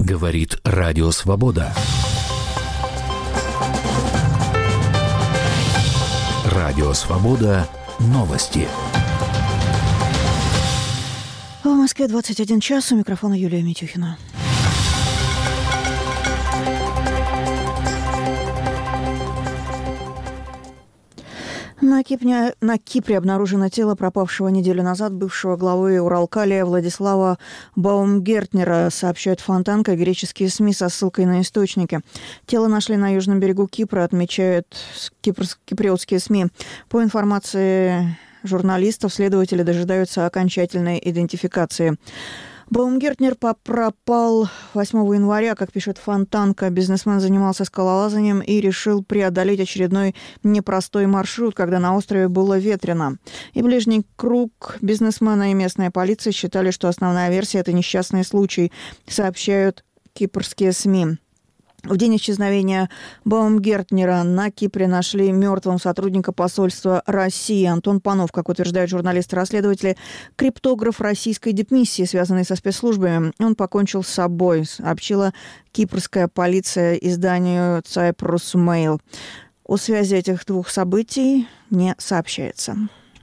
Говорит Радио Свобода. Радио Свобода. Новости. В Москве 21 час. У микрофона Юлия Митюхина. На Кипре обнаружено тело пропавшего неделю назад бывшего главы Уралкалия Владислава Баумгертнера, сообщают Фонтанка, греческие СМИ со ссылкой на источники. Тело нашли на южном берегу Кипра, отмечают киприотские СМИ. По информации журналистов, следователи дожидаются окончательной идентификации. Баумгертнер пропал 8 января, как пишет Фонтанка. Бизнесмен занимался скалолазанием и решил преодолеть очередной непростой маршрут, когда на острове было ветрено. И ближний круг бизнесмена и местная полиция считали, что основная версия – это несчастный случай, сообщают кипрские СМИ. В день исчезновения Баумгертнера на Кипре нашли мертвым сотрудника посольства России. Антон Панов, как утверждают журналисты-расследователи, криптограф российской дипмиссии, связанный со спецслужбами. Он покончил с собой, сообщила кипрская полиция изданию Cyprus Mail. О связи этих двух событий не сообщается.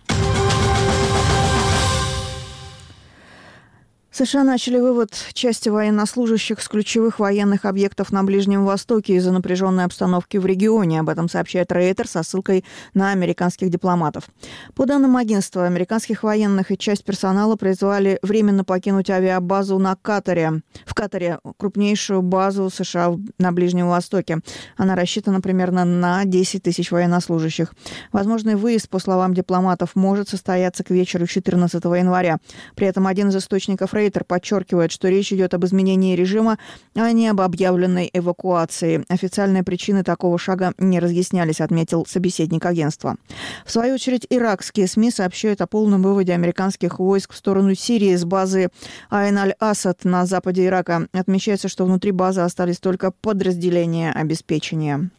США начали вывод части военнослужащих с ключевых военных объектов на Ближнем Востоке из-за напряженной обстановки в регионе. Об этом сообщает Рейтер со ссылкой на американских дипломатов. По данным агентства, американских военных и часть персонала призвали временно покинуть авиабазу в Катаре, крупнейшую базу США на Ближнем Востоке. Она рассчитана примерно на 10 тысяч военнослужащих. Возможный выезд, по словам дипломатов, может состояться к вечеру 14 января. При этом один из источников Рейтер подчеркивает, что речь идет об изменении режима, а не об объявленной эвакуации. Официальные причины такого шага не разъяснялись, отметил собеседник агентства. В свою очередь, иракские СМИ сообщают о полном выводе американских войск в сторону Сирии с базы Айн-аль-Асад на западе Ирака. Отмечается, что внутри базы остались только подразделения обеспечения.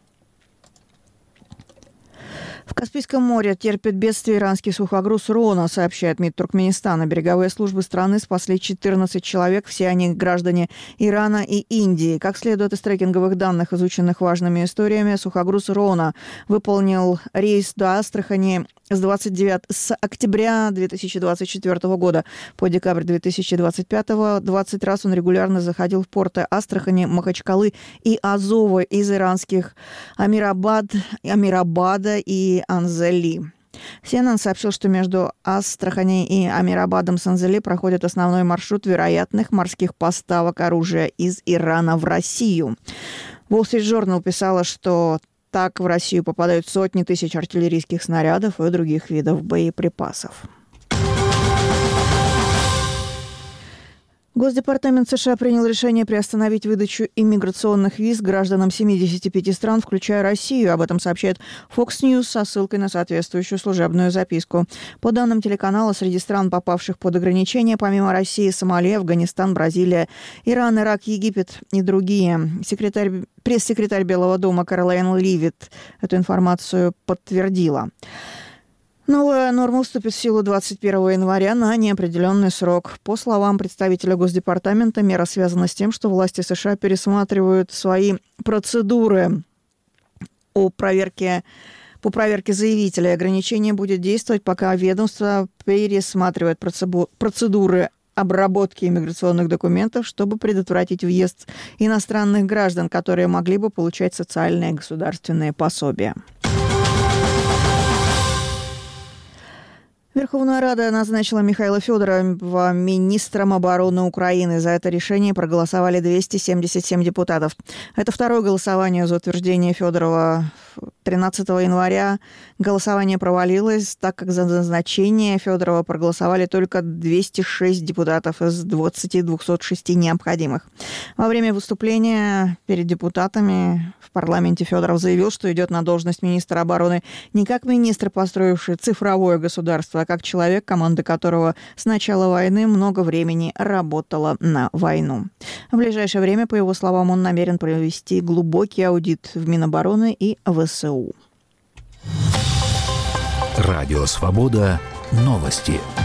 В Каспийском море терпит бедствие иранский сухогруз «Рона», сообщает МИД Туркменистана. Береговые службы страны спасли 14 человек, все они граждане Ирана и Индии. Как следует из трекинговых данных, изученных важными историями, сухогруз «Рона» выполнил рейс до Астрахани с октября 2024 года по декабрь 2025. 20 раз он регулярно заходил в порты Астрахани, Махачкалы и Азова из иранских Амирабада и Анзали. CNN сообщил, что между Астрахани и Амирабадом с Анзали проходит основной маршрут вероятных морских поставок оружия из Ирана в Россию. Wall Street Journal писала, что так в Россию попадают сотни тысяч артиллерийских снарядов и других видов боеприпасов. Госдепартамент США принял решение приостановить выдачу иммиграционных виз гражданам 75 стран, включая Россию. Об этом сообщает Fox News со ссылкой на соответствующую служебную записку. По данным телеканала, среди стран, попавших под ограничения, помимо России, Сомали, Афганистан, Бразилия, Иран, Ирак, Египет и другие. Пресс-секретарь Белого дома Кэролайн Ливит эту информацию подтвердила. Новая норма вступит в силу 21 января на неопределенный срок. По словам представителя Госдепартамента, мера связана с тем, что власти США пересматривают свои процедуры по проверке заявителей. Ограничение будет действовать, пока ведомство пересматривает процедуры обработки иммиграционных документов, чтобы предотвратить въезд иностранных граждан, которые могли бы получать социальные и государственные пособия. Верховная Рада назначила Михаила Федорова министром обороны Украины. За это решение проголосовали 277 депутатов. Это второе голосование за утверждение Федорова. 13 января голосование провалилось, так как за назначение Федорова проголосовали только 206 депутатов из 206 необходимых. Во время выступления перед депутатами в парламенте Федоров заявил, что идет на должность министра обороны не как министр, построивший цифровое государство, а как человек, команда которого с начала войны много времени работала на войну. В ближайшее время, по его словам, он намерен провести глубокий аудит в Минобороны и ВСУ. Радио Свобода. Новости.